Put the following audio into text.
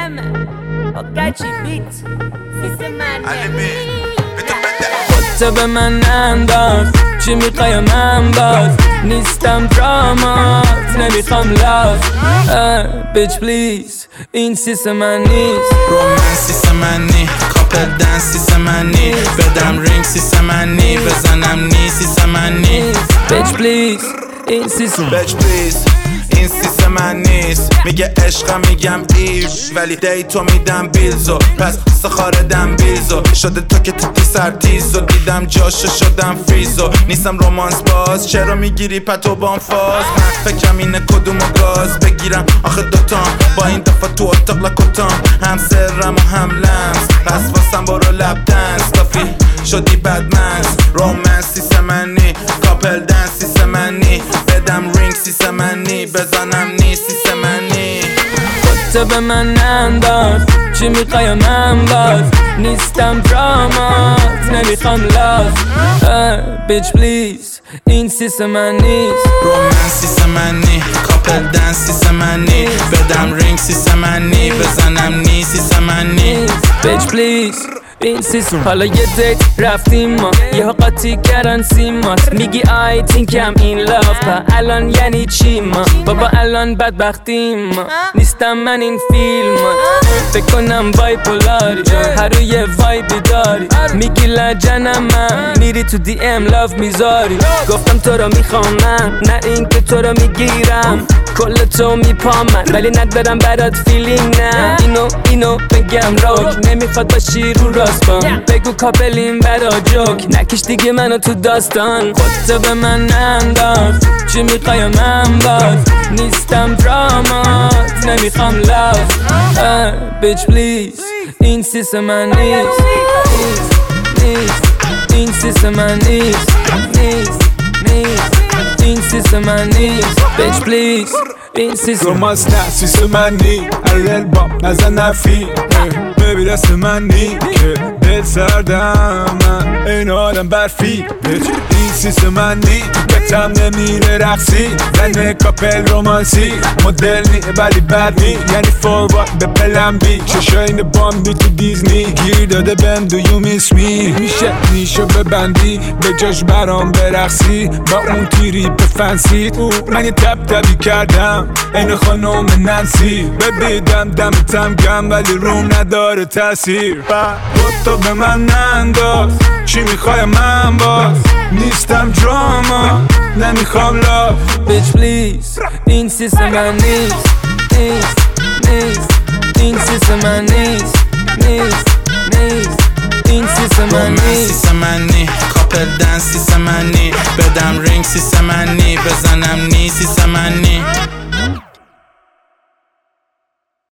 سیستمه قچی بیت سیستمه خودتو به من انداز چی میخوای من باز نیستم درامات نمیخوام لاز بیچ پلیز این سیستم من نیست رومنس سیستم من نی کاپل دنس سیستم من نی بدم رینگ سیستم من نی بزنم نی سیستم من نی بیچ پلیز این سیستم بیچ پلیز این سیستم من نیست میگه عشقم میگم ایو ولی دیتو میدم بیلزو پس سخاردم بیلزو شده تا که تو سرتیزو دیدم جاشو شدم فریزو نیستم رومانس باز چرا میگیری پتو بام فاز من فکرم اینه کدومو گاز بگیرم آخه دوتام با این دفعه تو اتاق لکوتام هم سرم و هم لمس پس واسم برو لب دنس کافی شدی بدمنس رومنس سیستم من نی کاپل دنس سیستم من نی بدم رینگ سیستم من نی بزنم نی سیستم من نی خودتو به من انداز چی میخوای من باز نیستم درامات نمیخوام لاز بیچ پلیز این سیستم من نیست رومنس سیستم من نی کاپل دنس سیستم من نی بدم رینگ سیستم من نی بزنم نی سیستم من نی بیچ پلیز این سیستم حالا یه دیت رفتیم ما یه قاطی کردن سیمات میگی I think I'm in love الان یعنی چی ما بابا الان بدبختیم ما نیستم من این فیلمات فکر کنم بایپولاری هر روی وایبی داری میگی لجنم من میری تو دی ام لاف میذاری گفتم تو رو میخوام من نه این که تو رو میگیرم کل تو میپام من ولی ندارم برات فیلینگ نه اینو بگم روک نمیخواد باشی رو راست بام بگو کاپلیم برا جوک نکش دیگه منو تو داستان خودتو به من انداز چی میخوای من باز نیستم درامات نمیخوام لاف بیچ پلیز این سیستم من نیست این سیستم من نیست این سیستم من نیست بیچ پلیز این سیستم رومانس نه سیستم من نی ارل با نزن نفی ببی دست من نی که دل سردم من این آدم برفی این سیستم من نی کتم نمیره رقصی زن کاپل رومانسی مدل نی ولی بد نی یعنی فوروارد به پلم بی چشاین باندی تو دیزنی گیر داده بهم دو یو میس می میشه نیشو ببندی به جاش برام برقصی با اون تیری به فنسی من یه تبی کردم این خانوم ننسی بدیدم دمتم گم ولی روم نداره تاثیر تو به من انداز چی میخوای من باز نیستم دراما نمیخوام لاف بیچ پلیز این سیستم من نیست این سیستم من نیست این سیستم من نیست سیستم من نی کاپل دنس سیستم من نی بدم رینگ سیستم من نی بزنم نی سیستم من نی